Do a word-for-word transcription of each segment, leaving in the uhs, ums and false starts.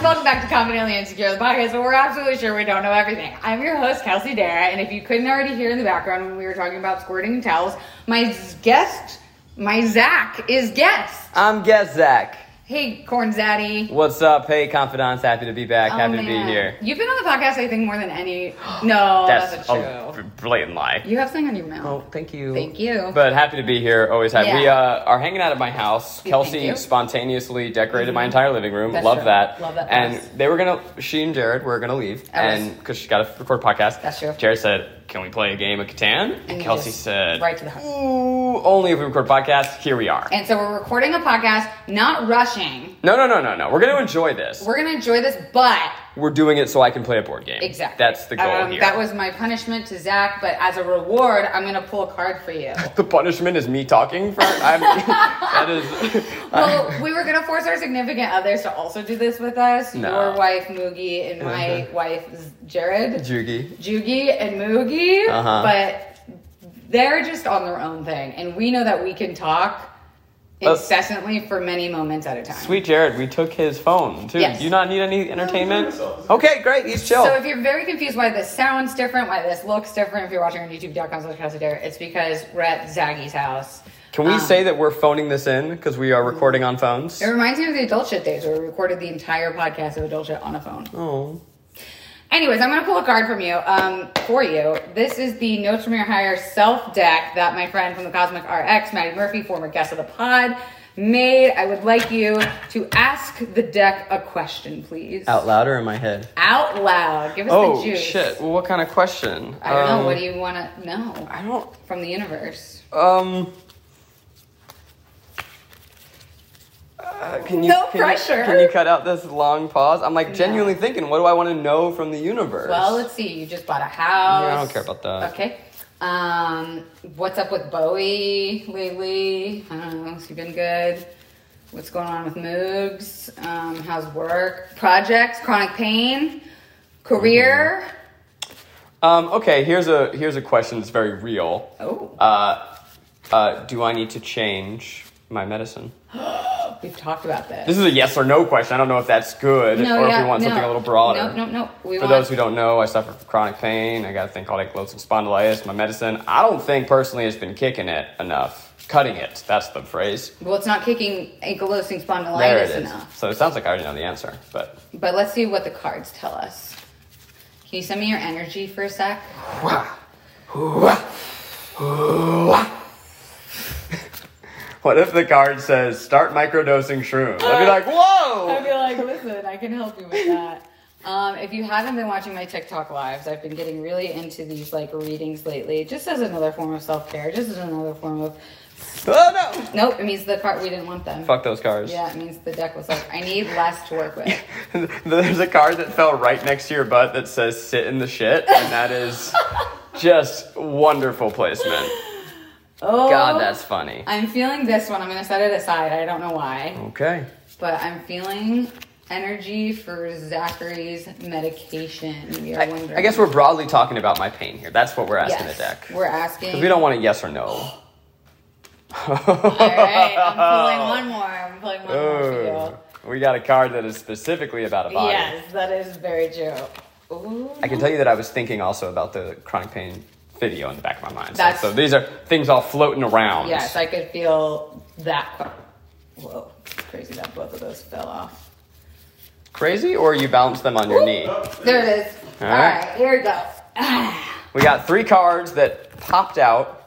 welcome back to Confidently Insecure, the podcast where we're absolutely sure we don't know everything. I'm your host, Kelsey Dara, and if you couldn't already hear in the background when we were talking about squirting towels, my guest, my Zach, is guest. I'm guest Zach. Hey, Corn Zaddy. What's up? Hey, confidants. Happy to be back. Oh, Happy man. to be here. You've been on the podcast, I think, more than any... No, that's, That's not true. a blatant lie. You have something on your mouth. Oh, thank you. Thank you. But happy to be here. Always happy. Yeah. We uh, are hanging out at my house. Thank Kelsey you. spontaneously decorated Mm-hmm. my entire living room. That's Love true. that. Love that And house. they were gonna. She and Jared were gonna leave, That was- and because she got to record a podcast. That's true. Jared said, "Can we play a game of Catan?" And, And you Kelsey just- said, right to the heart. "Ooh, only if we record podcasts." Here we are. And so we're recording a podcast, not rushing. No, no, no, no, no. We're gonna enjoy this. We're going to enjoy this, but... We're doing it so I can play a board game. Exactly. That's the goal Um, here. That was my punishment to Zach, but as a reward, I'm going to pull a card for you. The punishment is me talking for. I'm, that is. Well, we were going to force our significant others to also do this with us. No. Your wife, Moogie, and my wife, Jared. Jugi. Jugi and Moogie. Uh-huh. But they're just on their own thing. And we know that we can talk Uh, incessantly for many moments at a time. Sweet Jared, we took his phone too. Yes. Do you not need any entertainment? Okay, great. He's chill. So if you're very confused why this sounds different, why this looks different, if you're watching on youtube dot com slash Kelsey Dara, it's because we're at Zaggy's house. Can we um, say that we're phoning this in because we are recording on phones? It reminds me of the Adult Shit days where we recorded the entire podcast of Adult Shit on a phone. Oh. Anyways, I'm going to pull a card from you, um, for you. This is the Notes from Your Higher Self deck that my friend from the Cosmic R X, Maddie Murphy, former guest of the pod, made. I would like you to ask the deck a question, please. Out loud or in my head? Out loud. Give us Oh the juice. shit! Well, what kind of question? I don't Um, know. What do you want to know I don't. from the universe? Um. Uh, can you, No can pressure. You, can you cut out this long pause? I'm like genuinely thinking, what do I want to know from the universe? Well, let's see. You just bought a house. Yeah, I don't care about that. Okay. Um, what's up with Bowie lately? I don't know. Has he been good? What's going on with Moogs? Um, how's work? Projects? Chronic pain? Career? Um, okay, here's a here's a question that's very real. Oh, Uh, uh, do I need to change my medicine? we've talked about this. This is a yes or no question. I don't know if that's good No, or yeah, if we want no. something a little broader. No, no, no. We For want... those who don't know, I suffer from chronic pain. I got a thing called ankylosing spondylitis. My medicine, I don't think personally has been kicking it enough. Cutting it, that's the phrase. Well, it's not kicking ankylosing spondylitis There it is. enough. So it sounds like I already know the answer, but... But let's see what the cards tell us. Can you send me your energy for a sec? What if the card says, start microdosing shrooms? I'd be like, whoa! I'd be like, listen, I can help you with that. Um, if you haven't been watching my TikTok lives, I've been getting really into these like readings lately, just as another form of self-care, just as another form of... Oh, no! Nope, it means the card, we didn't want them. Fuck those cards. Yeah, it means the deck was like, I need less to work with. There's a card that fell right next to your butt that says sit in the shit, and that is just wonderful placement. Oh, God, that's funny. I'm feeling this one. I'm going to set it aside. I don't know why. Okay. But I'm feeling energy for Zachary's medication. We are I, wondering. I guess we're broadly talking about my pain here. That's what we're asking yes, the deck. We're asking. Because we don't want a yes or no. All right, I'm pulling one more. I'm pulling one more for Ooh. We got a card that is specifically about a you. body. Yes, that is very true. Ooh, I can tell you that I was thinking also about the chronic pain video in the back of my mind. So- That's- so these are things all floating around. yes, I could feel that. card. Whoa, crazy that both of those fell off. Crazy, or you balance them on your Ooh. knee? There it is. All All right. right, here we go. Ah. We got three cards that popped out.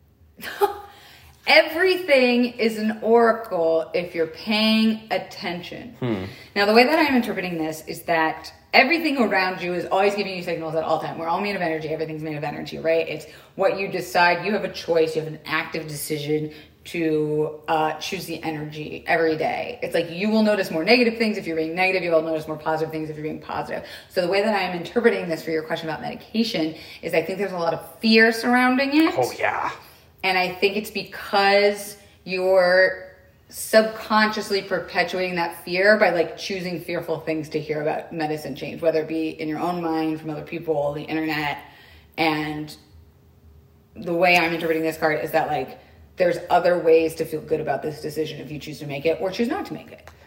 Everything is an oracle if you're paying attention. Hmm. Now, the way that I'm interpreting this is that everything around you is always giving you signals at all time. We're all made of energy. Everything's made of energy, right? It's what you decide. You have a choice. You have an active decision to uh, choose the energy every day. It's like you will notice more negative things if you're being negative. You will notice more positive things if you're being positive. So the way that I'm interpreting this for your question about medication is I think there's a lot of fear surrounding it. Oh, yeah. And I think it's because you're subconsciously perpetuating that fear by like choosing fearful things to hear about medicine change, whether it be in your own mind, from other people, the internet. And the way I'm interpreting this card is that like there's other ways to feel good about this decision if you choose to make it or choose not to make it.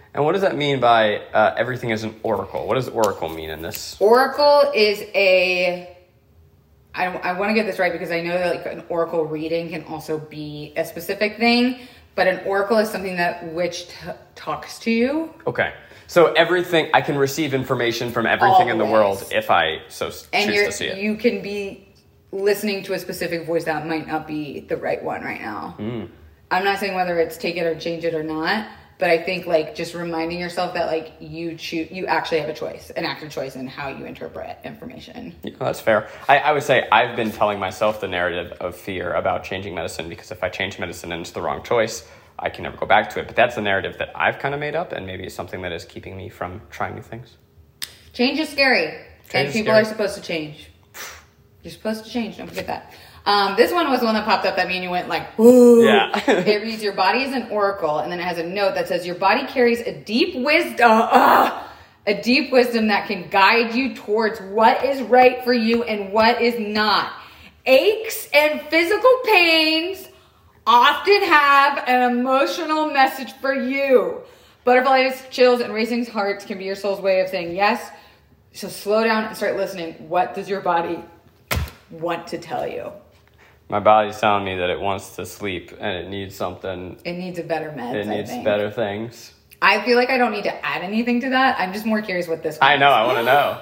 And what does that mean by uh, everything is an oracle? What does oracle mean in this? Oracle is a... I, I want to get this right because I know that like an oracle reading can also be a specific thing, but an oracle is something that which t- talks to you. Okay. So everything, I can receive information from everything in the Always. world if I so And choose you're, to see it. you can be listening to a specific voice that might not be the right one right now. Mm. I'm not saying whether it's take it or change it or not, but I think like just reminding yourself that like you choose, you actually have a choice, an active choice in how you interpret information. Yeah, that's fair. I, I would say I've been telling myself the narrative of fear about changing medicine because if I change medicine and it's the wrong choice, I can never go back to it. But that's the narrative that I've kind of made up, and maybe it's something that is keeping me from trying new things. Change is scary, Change and is people scary. are supposed to change. You're supposed to change. Don't forget that. Um, this one was the one that popped up that me and you went like, ooh. Yeah. It reads, your body is an oracle, and then it has a note that says, your body carries a deep wisdom, uh, a deep wisdom that can guide you towards what is right for you and what is not. Aches and physical pains often have an emotional message for you. Butterflies, chills, and racing hearts can be your soul's way of saying yes. So slow down and start listening. What does your body want to tell you? My body's telling me that it wants to sleep and it needs something. It needs a better meds, It needs I think. better things. I feel like I don't need to add anything to that. I'm just more curious what this one I know. is. I want to know.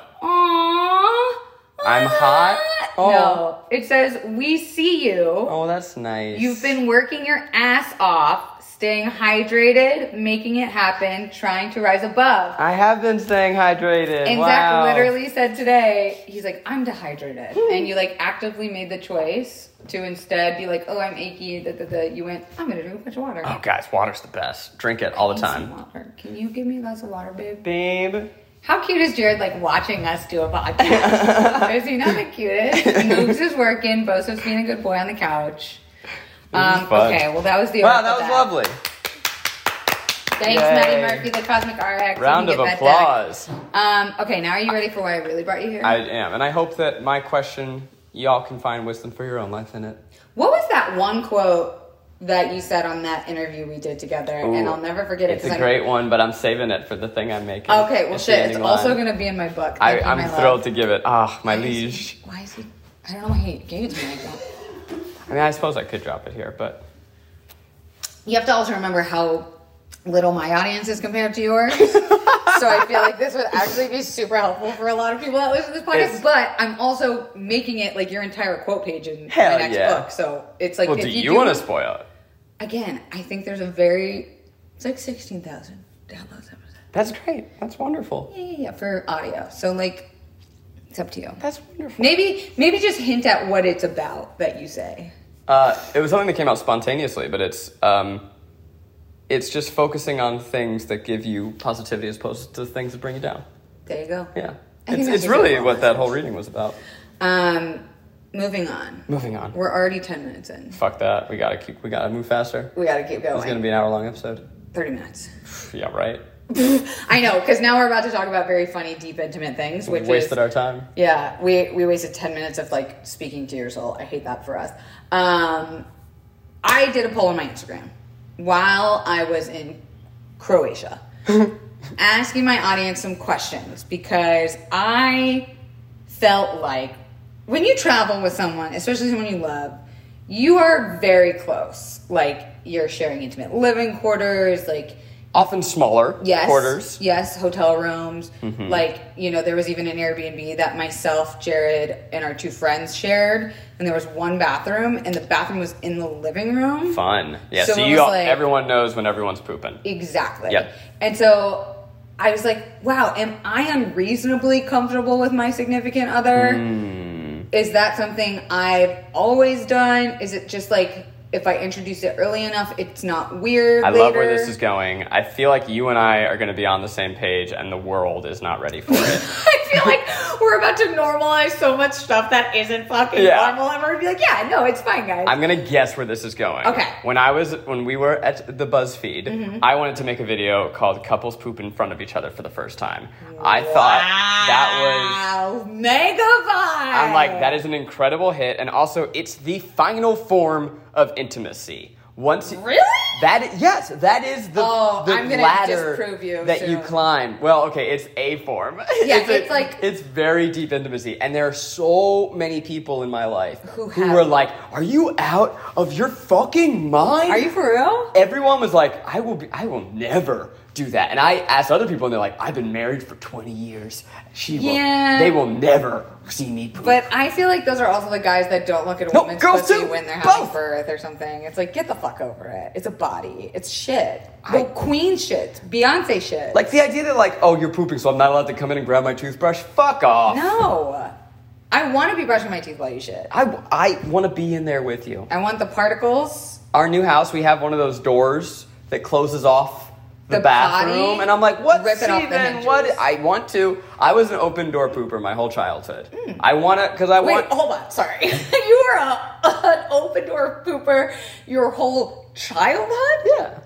Aww. I'm hot? Oh. No. It says, we see you. Oh, that's nice. You've been working your ass off, staying hydrated, making it happen, trying to rise above. I have been staying hydrated. And wow. Zach literally said today, he's like, I'm dehydrated. And you like actively made the choice to instead be like, oh, I'm achy. Da, da, da. You went, I'm going to drink a bunch of water. Oh, guys, water's the best. Drink it all the I need some time. water. Can you give me a glass of water, babe? Babe. How cute is Jared like watching us do a podcast? Is he not the cutest? Moves is working. Boso's being a good boy on the couch. Um, fun. okay, well that was the Wow, oracle that was deck. lovely. Thanks, Yay. Maddie Murphy, the Cosmic R X. Round You of can get that applause. deck. Um, okay, now are you ready for why I really brought you here? I am, and I hope that my question, y'all can find wisdom for your own life in it. What was that one quote that you said on that interview we did together? Ooh, and I'll never forget it. It's 'cause a I'm- great one, but I'm saving it for the thing I'm making. Okay, well It's shit, the it's ending also line. going to be in my book. I, Thank you, I'm my thrilled love. to give it. Ah, my Why is liege. he- Why is he... I don't know why he gave it to me like that. I mean, I suppose I could drop it here, but You have to also remember how little my audience is compared to yours. So I feel like this would actually be super helpful for a lot of people that listen to this podcast. It's- but I'm also making it like your entire quote page in Hell my next yeah. book. So it's like, well, if do you, you do, want to spoil it? Again, I think there's a very, it's like sixteen thousand downloads episode. That's great. That's wonderful. Yeah, yeah, yeah, for audio. So like, it's up to you. That's wonderful. Maybe, maybe just hint at what it's about that you say. Uh, it was something that came out spontaneously, but it's um, it's just focusing on things that give you positivity as opposed to things that bring you down. There you go. Yeah, I think it's that's it's a really good what that message. whole reading was about. Um, moving on. Moving on. We're already ten minutes in. Fuck that. We gotta keep. We gotta move faster. We gotta keep going. It's gonna be an hour long episode. thirty minutes. Yeah, right. I know, because now we're about to talk about very funny, deep, intimate things, which we wasted is our time. yeah, we we wasted ten minutes of like speaking to your soul. I hate that for us. Um, I did a poll on my Instagram while I was in Croatia, asking my audience some questions because I felt like when you travel with someone, especially someone you love, you are very close. Like you're sharing intimate living quarters, like. Often smaller Yes. quarters. Yes, hotel rooms. Mm-hmm. Like, you know, there was even an Airbnb that myself, Jared, and our two friends shared. And there was one bathroom, and the bathroom was in the living room. Fun. Yeah, So so, it you was all, like- everyone knows when everyone's pooping. Exactly. Yep. And so I was like, wow, am I unreasonably comfortable with my significant other? Mm. Is that something I've always done? Is it just like, if I introduce it early enough, it's not weird I later? love where this is going. I feel like you and I are going to be on the same page, and the world is not ready for it. I feel like we're about to normalize so much stuff that isn't fucking Yeah. normal, and we're gonna be like, yeah, no, it's fine, guys. I'm gonna guess where this is going. Okay. When I was when we were at the BuzzFeed, Mm-hmm. I wanted to make a video called "Couples Poop in Front of Each Other for the First Time." I thought that was. Wow, mega vibe. I'm like, that is an incredible hit, and also it's the final form of intimacy. Once Really? That is, yes, that is the, Oh, the I'm gonna ladder disprove you that you soon. climb. Well, okay, it's a form. Yeah, it's, a- it's like- it's very deep intimacy, and there are so many people in my life Who who have- were like, "Are you out of your fucking mind? Are you for real? Everyone was like, "I will be. I will never do that." And I asked other people, and they're like, "I've been married for twenty years. She will. Yeah. They will never see me poop." But I feel like those are also the guys that don't look at a No, woman's girls pussy too. when they're having Both. birth or something. It's like, get the fuck over it. It's a body. It's shit. I- The queen shit. Beyonce shit. like the idea that like, "Oh, you're pooping, so I'm not allowed to come in and grab my toothbrush." Fuck off. no. I want to be brushing my teeth while you shit. I, I want to be in there with you. I want the particles. Our new house, we have one of those doors that closes off the, The bathroom, potty? and I'm like, what? Rip it off the Steven, hinges. what? I want to. I was an open door pooper my whole childhood. I want to, because I Wait, want. hold on. Sorry. You were a, an open door pooper your whole childhood? Yeah.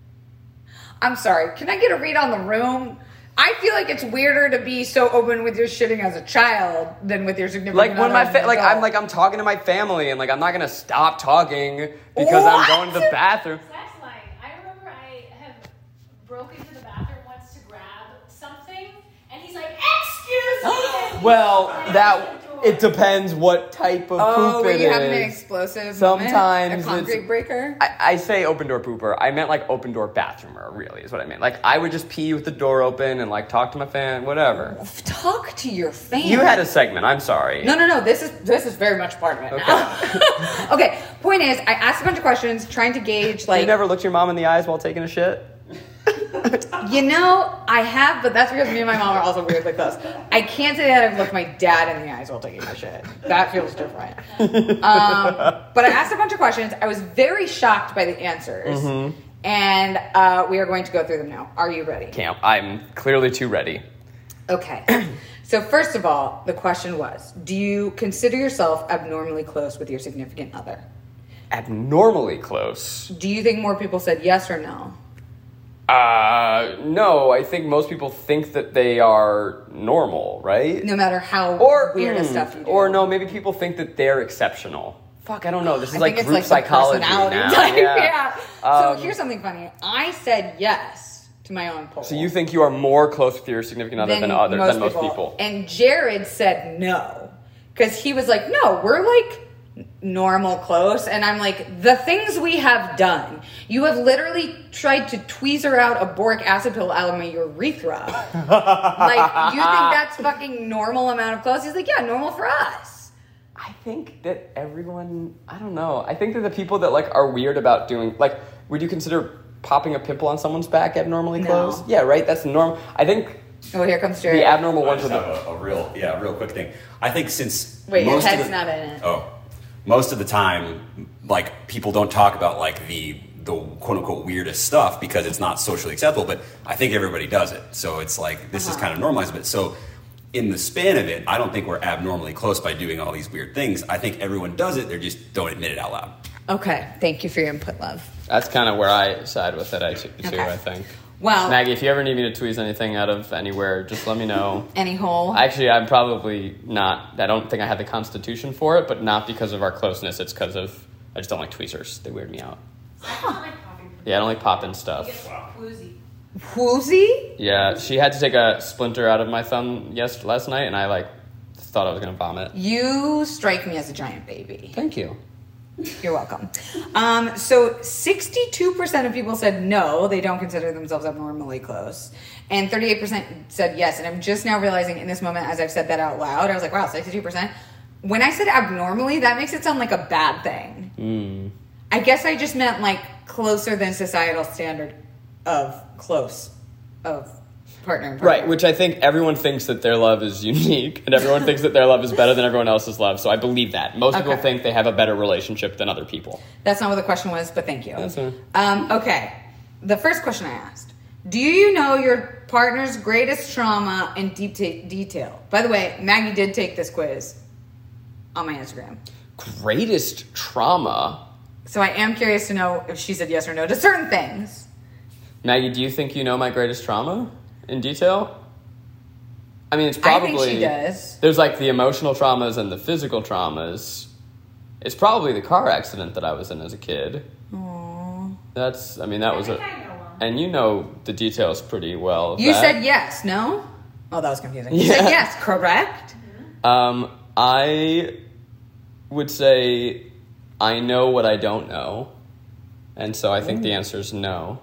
I'm sorry. Can I get a read on the room? I feel like it's weirder to be so open with your shitting as a child than with your significant Like other when my as fa- an like adult. I'm like I'm talking to my family, and like I'm not gonna stop talking because I'm What? going to the bathroom. That's lying. I remember I have broken into the bathroom once to grab something, and he's like, "Excuse me." and he Well, slammed that the door. it depends what type of Oh, poop were it you having an is. explosive Sometimes moment? it's- A concrete breaker? I, I say open door pooper. I meant like open door bathroomer, really, is what I meant. Like I would just pee with the door open and like talk to my fan, whatever. Talk to your fan. You had a segment. I'm sorry. No, no, no. This is this is very much part of it now. Okay. Point is, I asked a bunch of questions trying to gauge, like, you never looked your mom in the eyes while taking a shit? you know, I have, but that's because me and my mom are also weirdly close. I can't say that I've looked my dad in the eyes while taking a shit. That feels different. Um, but I asked a bunch of questions. I was very shocked by the answers, Mm-hmm. and uh, we are going to go through them now. Are you ready? Camp. I'm clearly too ready. Okay. So first of all, the question was, do you consider yourself abnormally close with your significant other? Abnormally close. Do you think more people said yes or no? Uh, no, I think most people think that they are normal, right? No matter how Or weird mm, stuff you do. Or no, maybe people think that they're exceptional. Fuck, I don't know. This is I like think it's group like the psychology personality now. type. Yeah. Yeah. Um, so here's something funny. I said yes to my own poll. So you think you are more close with your significant other than other than most people? And Jared said no. Because he was like, no, we're like normal close. And I'm like, the things we have done. You have literally tried to tweezer out a boric acid pill out of my urethra. Like, you think that's fucking normal amount of close? He's like, yeah, normal for us. I think that everyone, I don't know. I think that the people that like are weird about doing, like, would you consider popping a pimple on someone's back abnormally No. close? Yeah, right? That's normal. I think Oh, here comes Jared. the abnormal I ones just are have the... a, a real, yeah, a real quick thing. I think since Wait, your most of head's the- not in it. Oh, most of the time, like people don't talk about like the the quote unquote weirdest stuff because it's not socially acceptable. But I think everybody does it, so it's like this Uh-huh. is kind of normalized. But so in the span of it, I don't think we're abnormally close by doing all these weird things. I think everyone does it; they just don't admit it out loud. Okay, thank you for your input, love. That's kind of where I side with it, I too, Okay. I think. Well, Maggie, if you ever need me to tweeze anything out of anywhere, just let me know. any hole? Actually, I'm probably not. I don't think I have the constitution for it, but not because of our closeness. It's because of I just don't like tweezers. They weird me out. I don't like popping. Yeah, I don't like popping It stuff. gets woozy. Woozy? Yeah, she had to take a splinter out of my thumb yes last night, and I like thought I was gonna vomit. You strike me as a giant baby. Thank you. You're welcome. Um, so sixty-two percent of people said no, they don't consider themselves abnormally close. And thirty-eight percent said yes. And I'm just now realizing in this moment, as I've said that out loud, I was like, wow, sixty-two percent. When I said abnormally, that makes it sound like a bad thing. Mm. I guess I just meant like closer than societal standard of close, of partner and partner. Right, which I think everyone thinks that their love is unique, and everyone thinks that their love is better than everyone else's love. So I believe that. Most people Okay. think they have a better relationship than other people. That's not what the question was, but thank you. That's fine. Um, okay. The first question I asked. Do you know your partner's greatest trauma in deep ta- detail? By the way, Maggie did take this quiz on my Instagram. Greatest trauma. So I am curious to know if she said yes or no to certain things. Maggie, do you think you know my greatest trauma in detail? I mean, it's probably... I think she does. There's like the emotional traumas and the physical traumas. It's probably the car accident that I was in as a kid. Aww. That's, I mean, that I was think a, I know 'em. and you know the details pretty well. of You that. said yes, no? Oh, that was confusing. You Yeah. said yes, correct? Um, I would say I know what I don't know, and so I think the answer is no.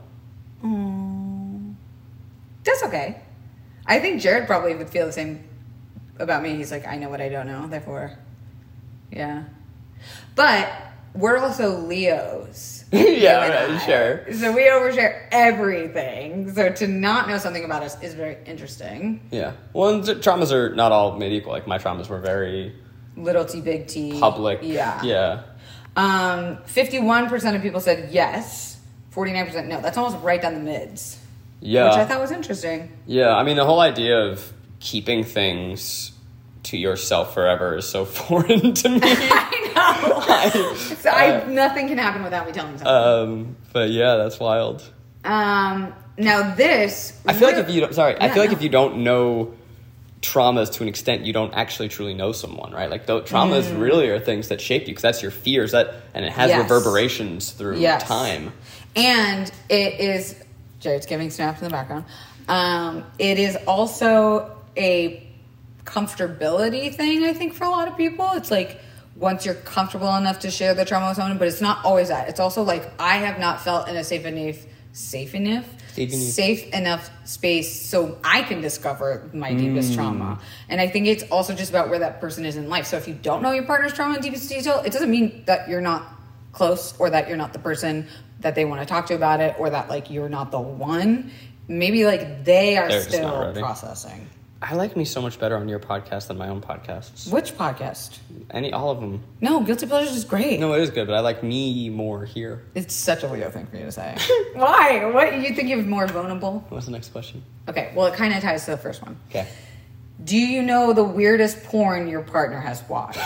That's okay. I think Jared probably would feel the same about me. He's like, I know what I don't know, therefore, yeah. But we're also Leos. Yeah, You and right, I. sure. So we overshare everything. So to not know something about us is very interesting. Yeah. Well, and t- traumas are not all made equal. Like my traumas were very Little T, big T. public. Yeah. Yeah. Um, fifty-one percent of people said yes. forty-nine percent no. That's almost right down the mids. Yeah. Which I thought was interesting. Yeah. I mean, the whole idea of keeping things to yourself forever is so foreign to me. I know. I- so I, nothing can happen without me telling you something. um, but yeah, that's wild. Um, now this. I feel like if you don't, sorry, I Yeah, feel like no. if you don't know traumas to an extent, you don't actually truly know someone, right? Like the traumas really are things that shape you because that's your fears that, and it has Yes. reverberations through Yes. time. And it is. Jared's giving snaps in the background. Um, it is also a comfortability thing, I think, for a lot of people. It's like once you're comfortable enough to share the trauma with someone, but it's not always that. It's also like I have not felt in a safe enough, safe enough, Safe enough. safe enough space so I can discover my deepest trauma. And I think it's also just about where that person is in life. So if you don't know your partner's trauma in deepest detail, it doesn't mean that you're not close or that you're not the person that they want to talk to about it or that like you're not the one. Maybe like they are They're just not still ready. processing. I like me so much better on your podcast than my own podcasts. Which podcast? Any, all of them. No, Guilty Pleasures is great. No, it is good, but I like me more here. It's such a Leo thing for you to say. Why? What? You think you're more vulnerable? What's the next question? Okay, well, it kind of ties to the first one. Okay. Do you know the weirdest porn your partner has watched?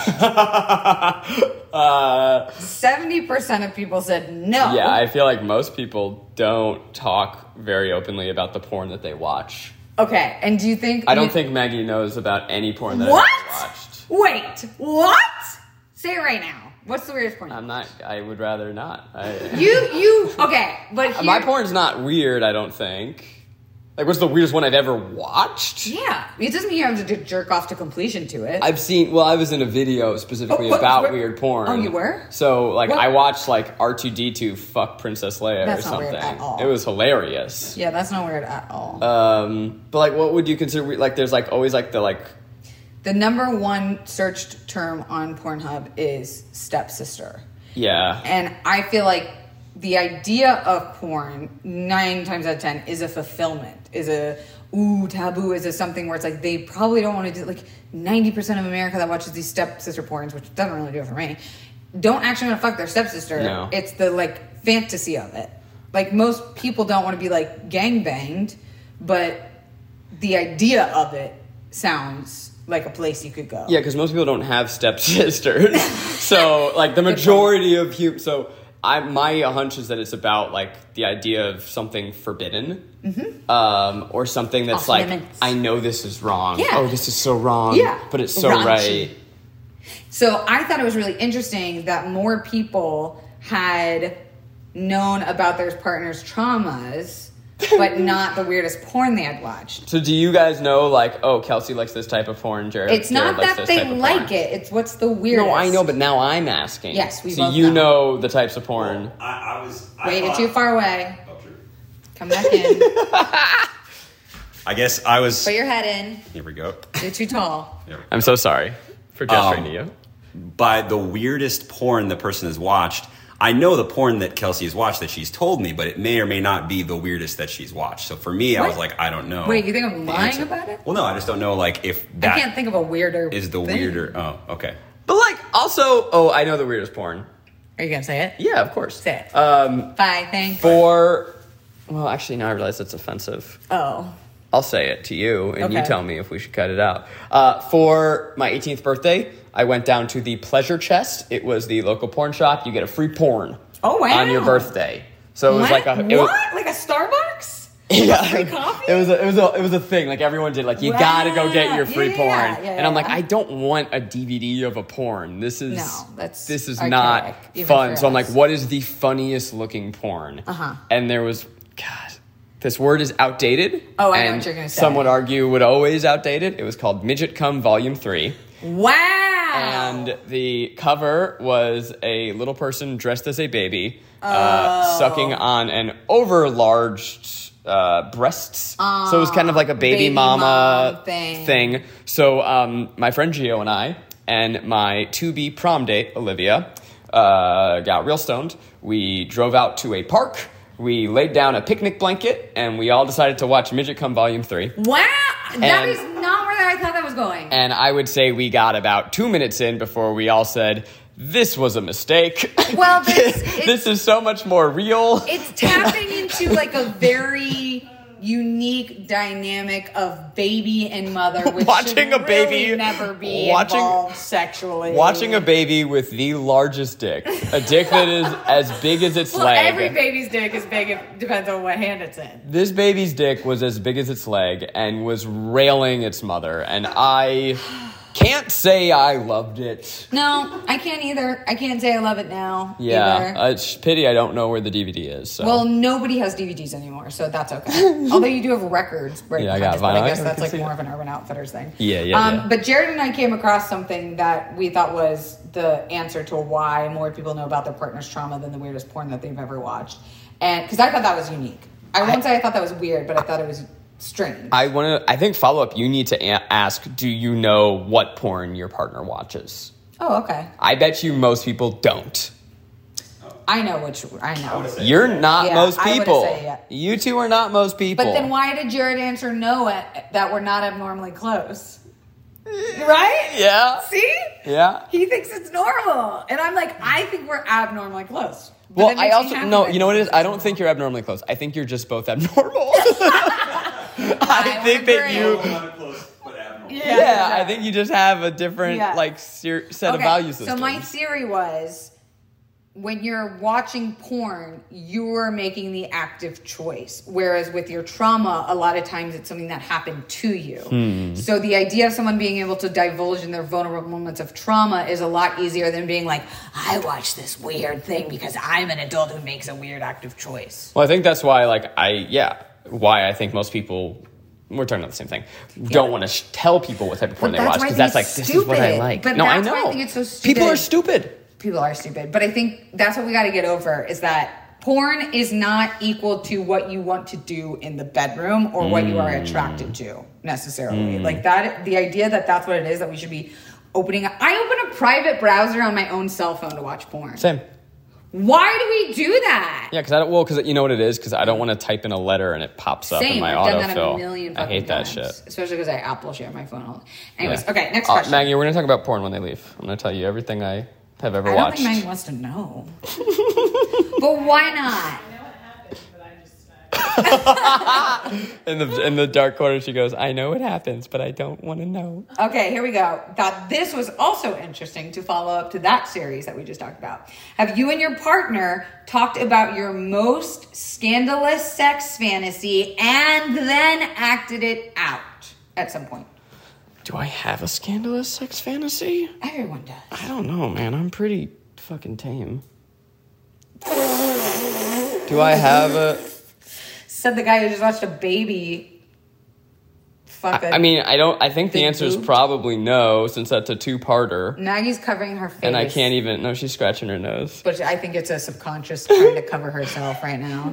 uh, seventy percent of people said no. yeah, I feel like most people don't talk very openly about the porn that they watch. Okay, and do you think... I don't you- think Maggie knows about any porn that What? I've watched. Wait, what? Say it right now. What's the weirdest porn? I'm not. I would rather not. I, you, you, okay, but here, my porn's not weird. I don't think. Like, what's the weirdest one I've ever watched? Yeah, it doesn't mean you have to jerk off to completion to it. I've seen. Well, I was in a video specifically Oh, what- about what- weird porn. Oh, you were? So, like, What? I watched like R two D two fuck Princess Leia That's or not something. weird at all. It was hilarious. Yeah, that's not weird at all. Um, but like, what would you consider weird? Like, there's like always like the like. The number one searched term on Pornhub is stepsister. Yeah. And I feel like the idea of porn, nine times out of ten, is a fulfillment, is a, ooh, taboo, is a something where it's like they probably don't want to do, like ninety percent of America that watches these stepsister porns, which doesn't really do it for me, don't actually want to fuck their stepsister. No. It's the, like, fantasy of it. Like, most people don't want to be, like, gangbanged, but the idea of it sounds like a place you could go. Yeah, because most people don't have stepsisters. So, like, the majority of hum- so I my hunch is that it's about like the idea of something forbidden, mm-hmm. um, or something that's Off like limits. I know this is wrong. Yeah. Oh, this is so wrong. Yeah. but it's so Raunchy. right. So I thought it was really interesting that more people had known about their partner's traumas, but not the weirdest porn they had watched. So, do you guys know like, oh, Kelsey likes this type of porn, Jared? It's Jared not likes that this they type of like porn. it; it's what's the weirdest. No, I know, but now I'm asking. Yes, we So both you know. know the types of porn. Well, I, I was. I Wait, you're thought- too far away. Oh, true. Come back in. I guess I was. Put your head in. Here we go. You're too tall. There we go. I'm so sorry for gesturing Um, to you. By the weirdest porn the person has watched, I know the porn that Kelsey has watched that she's told me, but it may or may not be the weirdest that she's watched. So for me, I was What? like, I don't know. Wait, you think I'm the lying answer. about it? Well, no, I just don't know. Like if that I can't think of a weirder. is the thing. weirder. Oh, okay. But like, also, oh, I know the weirdest porn. Are you gonna say it? Yeah, of course. Say it. Um, Bye. Thanks. for well, actually, now I realize that's offensive. Oh. I'll say it to you, and you Okay. tell me if we should cut it out. Uh, for my eighteenth birthday, I went down to the Pleasure Chest. It was the local porn shop. You get a free porn Oh wow. on your birthday. So it was What? like a it what? was, Like a Starbucks? Yeah, free coffee? it was a, it was a it was a thing. Like everyone did. Like you Wow. gotta go get your free Yeah, porn. yeah, yeah, and I'm like, yeah. I don't want a D V D of a porn. This is No, that's this is archaic, not even fun. for So I'm like, us. what is the funniest looking porn? Uh-huh. And there was, God, this word is outdated. Oh, I know and what you're gonna say. Some would argue would always outdated. It was called Midget Cum Volume Three. Wow. And the cover was a little person dressed as a baby, Oh. uh, sucking on an overlarge uh, breasts. So it was kind of like a baby, baby mama mom thing. thing. So um, my friend Gio and I and my to-be prom date, Olivia, uh, got real stoned. We drove out to a park. We laid down a picnic blanket, and we all decided to watch Midget Cum Volume three. Wow. That And- is not where I thought that was going. And I would say we got about two minutes in before we all said, this was a mistake. Well, this- this is so much more real. It's tapping into like a very unique dynamic of baby and mother, which Watching should a baby- really never be watching- involved sexually. Watching a baby with the largest dick, a dick that is as big as its well, leg. every baby's dick is big. It depends on what hand it's in. This baby's dick was as big as its leg and was railing its mother. And I can't say I loved it. No, I can't either. I can't say I love it now. Yeah, either. uh, it's pity I don't know where the D V D is. So. Well, nobody has D V Ds anymore, so that's okay. Although you do have records, right? Yeah, I got but I vinyl. guess I that's can like see more it. of an Urban Outfitters thing. Yeah, yeah, um, yeah. But Jared and I came across something that we thought was the answer to why more people know about their partner's trauma than the weirdest porn that they've ever watched. And because I thought that was unique. I won't say I thought that was weird, but I thought it was strange. I want to. I think follow up. You need to a- ask. Do you know what porn your partner watches? oh, okay. I bet you most people don't. I know which. I know. You're not Yeah, most I wouldn't people. say yeah. You two are not most people. But then why did Jared answer no at, that we're not abnormally close? Right? Yeah. See? Yeah. He thinks it's normal. And I'm like, I think we're abnormally close. But Well, that I makes me also happy no. that You know what it he is? thinks I it's don't think normal. you're abnormally close. I think you're just both abnormal. I I would think that agree. you. close, but abnormal. Yeah. Yeah, I think you just have a different Yeah. like ser- set of Okay, value so systems. my theory was when you're watching porn, you're making the active choice. Whereas with your trauma, a lot of times it's something that happened to you. Hmm. So the idea of someone being able to divulge in their vulnerable moments of trauma is a lot easier than being like, I watch this weird thing because I'm an adult who makes a weird active choice. Well, I think that's why, like, I yeah, why I think most people. We're talking about the same thing. Don't want to sh- tell people what type of porn But they that's watch why I because that's like think this it's is what I stupid. like. But no, I that's know. why I think it's so People stupid. are stupid. People are stupid. But I think that's what we got to get over is that porn is not equal to what you want to do in the bedroom or what you are attracted to necessarily. Mm. Like that, the idea that that's what it is that we should be opening up. I open a private browser on my own cell phone to watch porn. Same. Why do we do that? Yeah, because I don't. Well, because you know what it is. Because I don't want to type in a letter and it pops up in Same. my I've done that a autofill. million I fucking hate that times. shit. Especially because I Apple share my phone. all- Anyways, Yeah. okay, next Uh, question. Maggie, we're gonna talk about porn when they leave. I'm gonna tell you everything I have ever I don't watched. think Maggie wants to know. But why not? I know what happened, but I just. Uh, in the in the dark corner, she goes, "I know it happens, but I don't want to know." Okay, here we go. Thought this was also interesting to follow up to that series that we just talked about. Have you and your partner talked about your most scandalous sex fantasy and then acted it out at some point? Do I have a scandalous sex fantasy? Everyone does. I don't know, man. I'm pretty fucking tame. Do I have a? Said the guy who just watched a baby fuck a I mean, I don't. I think the Big answer is boobs? probably no, since that's a two-parter, Maggie's covering her face. and I can't even. No, she's scratching her nose. But I think it's a subconscious trying to cover herself right now.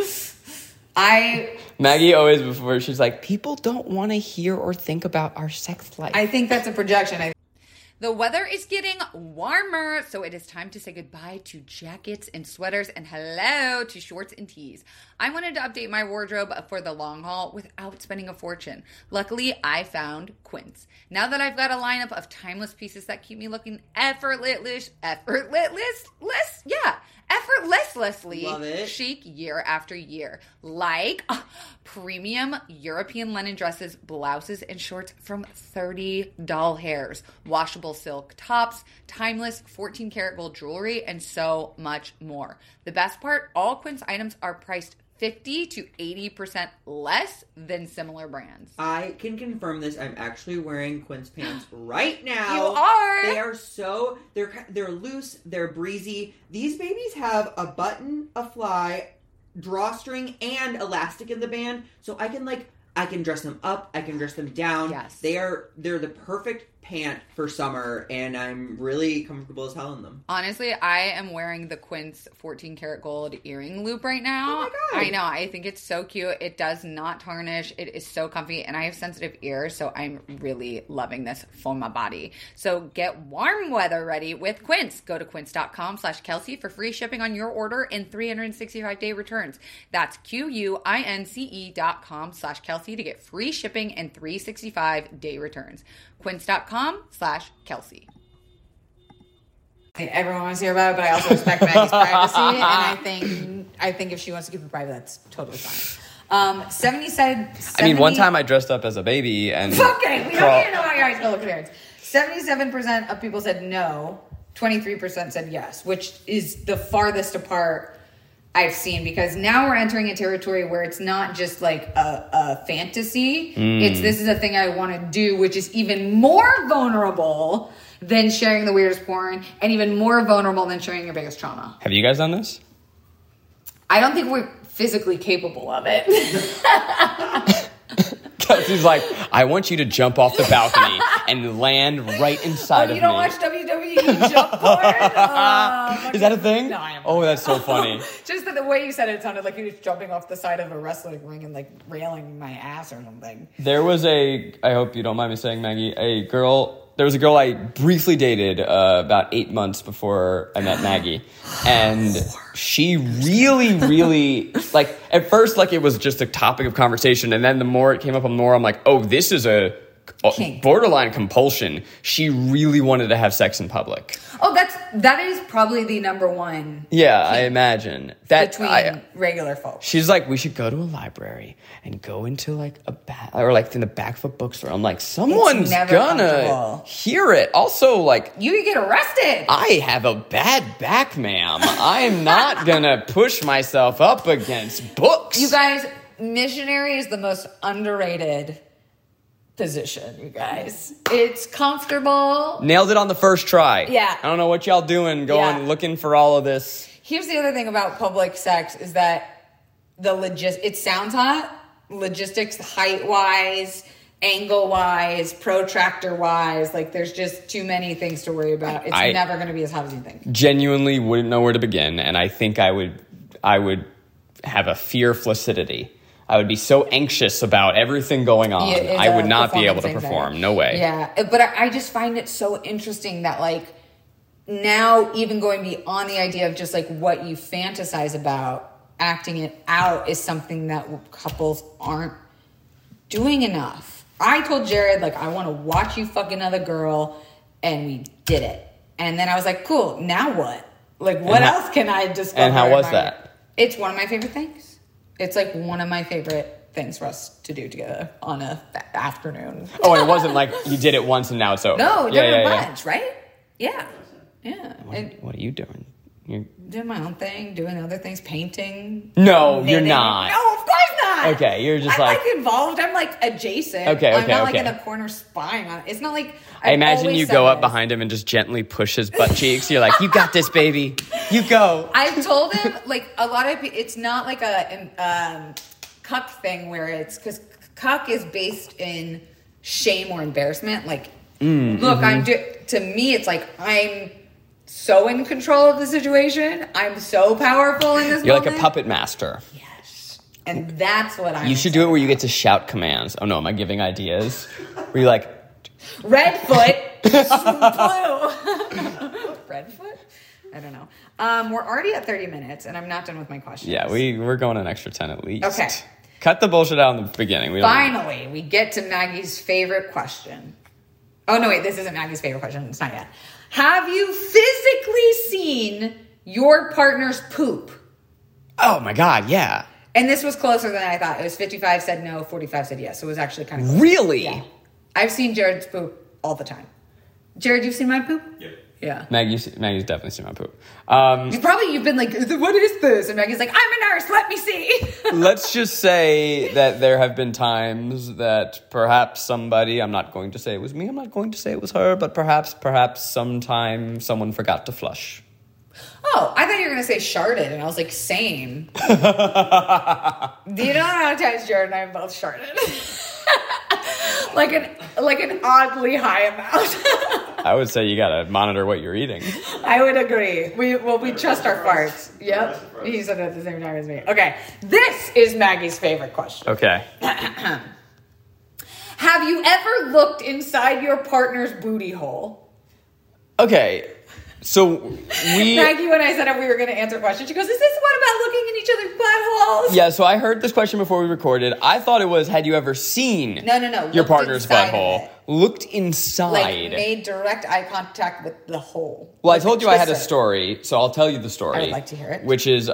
I Maggie always before she's like, people don't want to hear or think about our sex life. I think that's a projection. I The weather is getting warmer, so it is time to say goodbye to jackets and sweaters and hello to shorts and tees. I wanted to update my wardrobe for the long haul without spending a fortune. Luckily, I found Quince. Now that I've got a lineup of timeless pieces that keep me looking effortless, effortless, less, yeah, effortlessly Love it. chic year after year. Like uh, premium European linen dresses, blouses, and shorts from thirty doll hairs, washable silk tops, timeless fourteen karat gold jewelry, and so much more. The best part, all Quince items are priced fifty to eighty percent less than similar brands. I can confirm this. I'm actually wearing Quince pants right now. You are? They are so they're they're loose. They're breezy. These babies have a button, a fly, drawstring, and elastic in the band, so I can like I can dress them up. I can dress them down. Yes, they are they're the perfect pant for summer, and I'm really comfortable as hell in them. Honestly, I am wearing the Quince fourteen karat gold earring loop right now. Oh my God. I know. I think it's so cute. It does not tarnish. It is so comfy, and I have sensitive ears, so I'm really loving this for my body. So get warm weather ready with Quince. Go to quince.com slash Kelsey for free shipping on your order and three hundred sixty-five day returns. That's Q-U-I-N-C-E dot com slash Kelsey to get free shipping and three hundred sixty-five day returns. Quince.com slash Kelsey. Everyone wants to hear about it, but I also respect Maggie's privacy, and I think I think if she wants to keep it private, that's totally fine. Um, seventy said. I mean, one time I dressed up as a baby and. Okay, we crawl- don't even know how your eyes gonna look at parents. Seventy-seven percent of people said no. Twenty-three percent said yes, which is the farthest apart I've seen, because now we're entering a territory where it's not just like a, a fantasy. Mm. It's this is a thing I want to do, which is even more vulnerable than sharing the weirdest porn, and even more vulnerable than sharing your biggest trauma. Have you guys done this? I don't think we're physically capable of it. Kelsey's like, I want you to jump off the balcony and land right inside oh, of you don't me. watch W W E jump porn? Oh, Is that a thing? No, I am. Oh, that's so funny. Just that the way you said it, it sounded like he was jumping off the side of a wrestling ring and like railing my ass or something. There was a, I hope you don't mind me saying, Maggie, a girl, there was a girl I briefly dated uh, about eight months before I met Maggie. And she really, really, like, at first, like, it was just a topic of conversation. And then the more it came up, the more I'm like, oh, this is a Kink. borderline compulsion. She really wanted to have sex in public. Oh, that's that is probably the number one Yeah, I imagine. That between I, regular folks. She's like, we should go to a library and go into like a back, or like in the back of a bookstore. I'm like, someone's never gonna comfortable. hear it. Also, like, You could get arrested. I have a bad back, ma'am. I'm not gonna push myself up against books. You guys, missionary is the most underrated position, you guys. It's comfortable. Nailed it on the first try. Yeah. I don't know what y'all doing, going Yeah. looking for all of this. Here's the other thing about public sex is that the logis it sounds hot. Logistics, height wise, angle wise, protractor wise, like there's just too many things to worry about. It's I- never going to be as hot as you think. Genuinely wouldn't know where to begin, and I think I would, I would have a fear flaccidity. I would be so anxious about everything going on. Yeah, it's I would a not be able to performance perform. anxiety. No way. Yeah, but I I just find it so interesting that like now even going beyond the idea of just like what you fantasize about, acting it out is something that couples aren't doing enough. I told Jared, like, I want to watch you fuck another girl, and we did it. And then I was like, cool, now what? Like, what And how- else can I discover? and how in was my- that? It's one of my favorite things. It's like one of my favorite things for us to do together on a th- afternoon. Oh, it wasn't like you did it once and now it's over. No, yeah, doing yeah, a yeah. bunch, right? Yeah. Yeah. What, And what are you doing? You're... doing my own thing, doing other things, painting. No, you're knitting. not. No, of course not. Okay, you're just I'm like- like involved. I'm like adjacent. Okay, I'm okay, not like okay. in a corner spying on it. It's not like I I've imagine always you said go up this. behind him and just gently push his butt cheeks. You're like, you got this, baby. You go. I've told him like a lot of pe- it's not like a um, cuck thing where it's because cuck is based in shame or embarrassment. Like, Mm, look, mm-hmm. I'm do- to me, it's like I'm so in control of the situation. I'm so powerful in this. You're like moment. a puppet master. Yes, and that's what I'm. You should do it where you get to shout commands. Oh no, am I giving ideas? Where you like, Redfoot, blue. Redfoot. I don't know. Um, we're already at thirty minutes, and I'm not done with my questions. yeah, we we're going an extra ten at least. Okay. Cut the bullshit out in the beginning. We don't Finally, we get to Maggie's favorite question. Oh, no, wait, this isn't Maggie's favorite question. It's not yet. Have you physically seen your partner's poop? Oh my god, yeah. And this was closer than I thought. It was fifty-five said no, forty-five said yes. So it was actually kind of close. Really? Yeah. I've seen Jared's poop all the time. Jared, you've seen my poop? Yep. Yeah. Maggie's Maggie's definitely seen my poop. Um, You probably you've been like, what is this? And Maggie's like, I'm a nurse. Let me see. let's just say that there have been times that perhaps somebody, I'm not going to say it was me, I'm not going to say it was her, but perhaps, perhaps sometime someone forgot to flush. Oh, I thought you were gonna say sharded, and I was like, same. Do you know how many times Jared and I have both sharded? like an like an oddly high amount. I would say you gotta monitor what you're eating. I would agree. We well, we trust our farts. Yep. He said it at the same time as me. Okay, this is Maggie's favorite question. Okay. Have you ever looked inside your partner's booty hole? Okay. So we Maggie, when I said we were going to answer questions, she goes, is this one about looking in each other's buttholes? Yeah, so I heard this question before we recorded. I thought it was, had you ever seen No, no, no. your Looked partner's inside of butthole? it. Looked inside. Like, made direct eye contact with the hole. Well, I Like told you I had a twister. story, so I'll tell you the story. I would like to hear it. Which is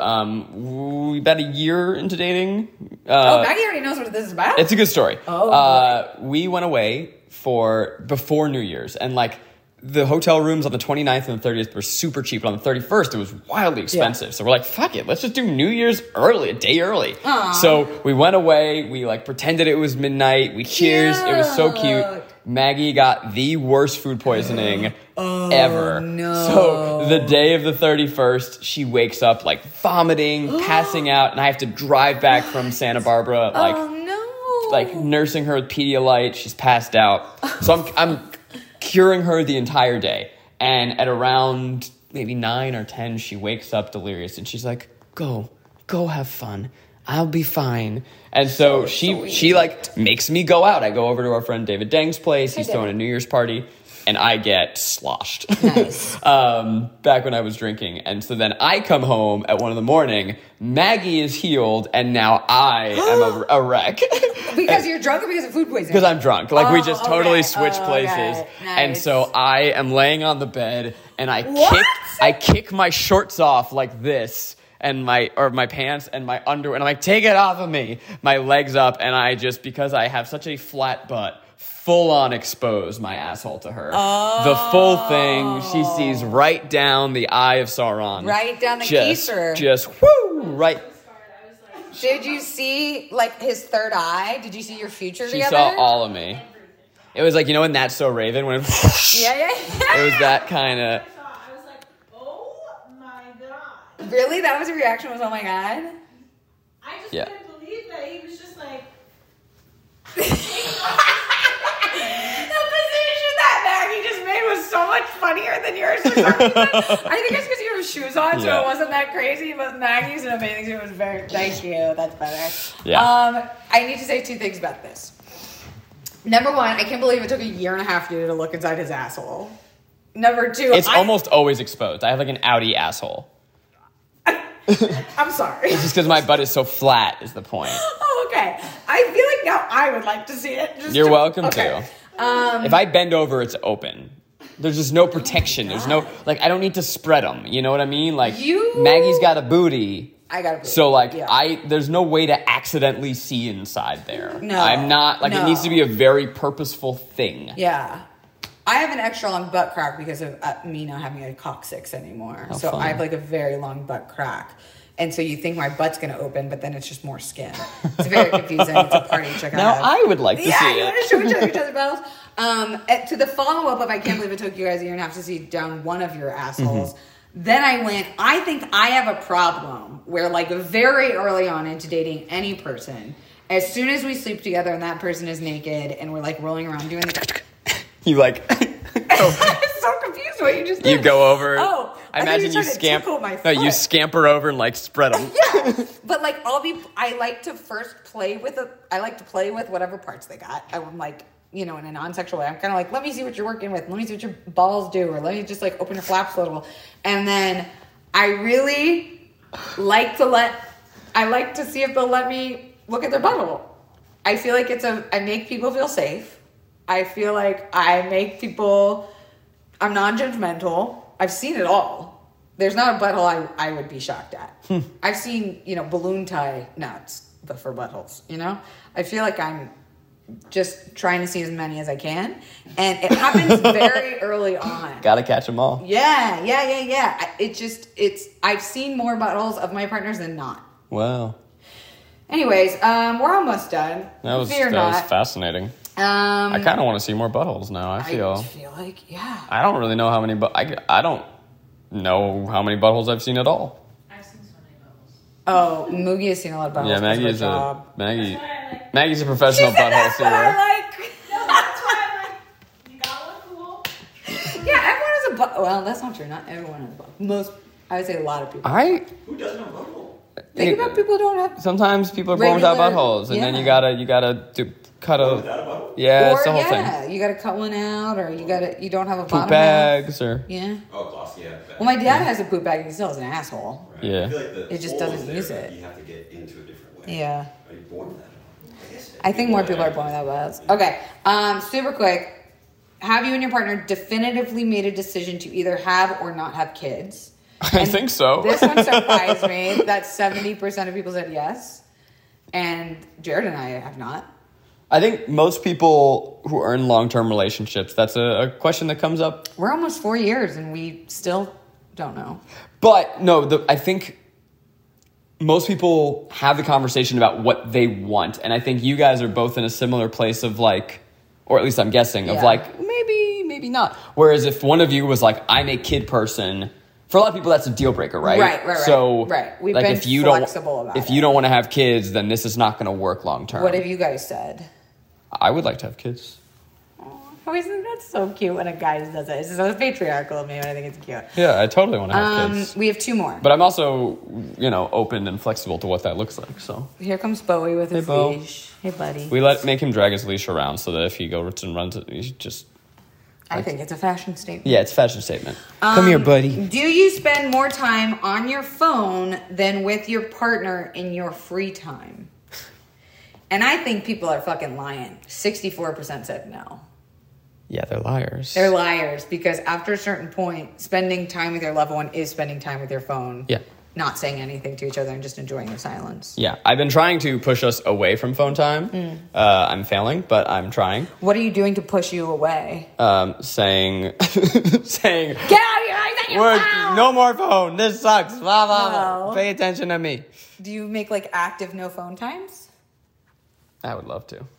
um, we- about a year into dating. Oh, Uh, Maggie already knows what this is about? It's a good story. Oh, uh, we went away for before New Year's, and like the hotel rooms on the twenty-ninth and the thirtieth were super cheap, but on the thirty-first it was wildly expensive. So we're like, fuck it, let's just do New Year's early, a day early. Aw. So we went away, we like pretended it was midnight, we cheers, it was so cute. Cute. Maggie got the worst food poisoning Oh, ever. no. So the day of the thirty-first, she wakes up like vomiting, passing out, and I have to drive back from Santa Barbara, like oh, no. like nursing her with Pedialyte. She's passed out. So I'm I'm curing her the entire day. And at around maybe nine or ten, she wakes up delirious and she's like, "Go, go have fun. I'll be fine." And so, So she sweet. she like makes me go out. I go over to our friend David Deng's place. He's Hey, throwing a David. New Year's party. And I get sloshed. Nice. um, back when I was drinking. And so then I come home at one in the morning. Maggie is healed. And now I am a, a wreck. Because you're drunk or because of food poisoning? Because I'm drunk. Like, we Oh, just totally okay. switched Oh, places. okay. And Nice. so I am laying on the bed and I What? kick I kick my shorts off like this. And my, or my pants and my underwear. And I'm like, take it off of me. My legs up. And I just, because I have such a flat butt, full on expose my asshole to her. Oh. The full thing. She sees right down the eye of Sauron. Right down the just, keister. Just, whoo, right. I was like, Did you see, like, his third eye? Did you see your future She together? saw all of me. It was like, you know, in That's So Raven, when it, Yeah, yeah, yeah. it was that kind of. I saw, I was like, oh my god. Really? That was your reaction? Was, oh my God? I just Yeah. couldn't believe that he was just like, The position that Maggie just made was so much funnier than yours. For some reason. I think it's because you have shoes on, so Yeah. it wasn't that crazy. But Maggie's an amazing. It was very. Thank you. That's better. Yeah. Um, I need to say two things about this. Number one, I can't believe it took a year and a half for you to look inside his asshole. Number two, It's I, almost always exposed. I have like an Audi asshole. I'm sorry. Just because my butt is so flat is the point. Oh, okay. I feel like now I would like to see it. Just You're to- welcome okay. to. Um, If I bend over, it's open. There's just no protection. There's no, like, I don't need to spread them. You know what I mean? Like, You- Maggie's got a booty. I got. So, like, Yeah. I, there's no way to accidentally see inside there. No, I'm not, like, it no. needs to be a very purposeful thing. Yeah. I have an extra long butt crack because of uh, me not having a coccyx anymore. How so fun. I have like a very long butt crack. And so you think my butt's going to open, but then it's just more skin. It's very confusing. It's a party trick. Now, I, have. I would like to yeah, see you it. want to show each other each other's buttholes? Um, and to the follow up of I can't believe it took you guys a year and a half to see down one of your assholes. Mm-hmm. Then I went, I think I have a problem where, like, very early on into dating any person, as soon as we sleep together and that person is naked and we're like rolling around doing the. You, like, I'm so confused what you just did. you go over. Oh, I, I thought you imagine were you trying to scamper. tickle my No, you foot. scamper over and, like, spread them. Yeah, but like I'll be. I like to first play with a. I like to play with whatever parts they got. I'm like, you know, in a non-sexual way. I'm kind of like, let me see what you're working with. Let me see what your balls do, or let me just like open your flaps a little. And then I really like to let. I like to see if they'll let me look at their butthole. I feel like it's a. I make people feel safe. I feel like I make people. I'm non-judgmental. I've seen it all. There's not a butthole I, I would be shocked at. I've seen, you know, balloon tie nuts, but for buttholes, you know? I feel like I'm just trying to see as many as I can. And it happens very early on. Gotta catch them all. Yeah, yeah, yeah, yeah. I- It just, it's, I've seen more buttholes of my partners than not. Wow. Anyways, um, we're almost done. That was, Fear that not. was fascinating. Um, I kind of want to see more buttholes now, I feel. I feel like, yeah. I don't really know how many, but I, I don't know how many buttholes I've seen at all. I've seen so many bubbles. Oh, Moogie has seen a lot of buttholes. Yeah, Maggie because is of her a job. Maggie. That's why I like. Maggie's a professional She said butthole that's what I seer. like. No, that's why I'm like. You got one cool. Yeah, everyone has a butt. Well, that's not true. Not everyone has a butt. Most, I would say a lot of people. I Who doesn't have a butthole? Think about people who don't have. sometimes people are born without Regular- buttholes, and then yeah. you gotta you gotta do, cut Oh, a without a butthole? yeah, or it's the whole yeah, thing. you got to cut one out, or you got to you don't have a Poop bottom half. bags or Yeah. Oh, gloss, yeah. Well, my dad has a poop bag. and He still has an asshole. Right. Yeah. I feel like the It just hole doesn't is there, use but it. You have to get into a different way. Yeah. Are you born with that? I guess. I think more people are born without buttholes. Okay. Um, super quick. Have you and your partner definitively made a decision to either have or not have kids? I And think so. This one surprised me that seventy percent of people said yes. And Jared and I have not. I think most people who are in long-term relationships, that's a, a question that comes up. We're almost four years and we still don't know. But no, the, I think most people have the conversation about what they want, and I think you guys are both in a similar place of like, or at least I'm guessing of Yeah. like maybe, maybe not. Whereas if one of you was like, I'm a kid person. For a lot of people, that's a deal breaker, right? Right, right, right. So, Right. We've like been if you flexible don't, about if it. you don't want to have kids, then this is not going to work long term. What have you guys said? I would like to have kids. Oh, isn't that so cute when a guy does it? It's so patriarchal of me, but I think it's cute. Yeah, I totally want to have Um, kids. we have two more. But I'm also, you know, open and flexible to what that looks like. So Here comes Bowie with his Hey, Bo. leash. Hey, buddy. we let make him drag his leash around so that if he goes and runs, it, he just I think it's a fashion statement. yeah, it's a fashion statement. Come here, buddy. Do you spend more time on your phone than with your partner in your free time? And I think people are fucking lying. sixty-four percent said no. Yeah, they're liars. They're liars because after a certain point, spending time with your loved one is spending time with your phone. Yeah. Not saying anything to each other and just enjoying the silence. Yeah, I've been trying to push us away from phone time. Mm. Uh, I'm failing, but I'm trying. What are you doing to push you away? Um, saying, saying, Get out of here! I got your We're, phone! no more phone. This sucks. Blah, blah, blah. No. Pay attention to me. Do you make like active no phone times? I would love to.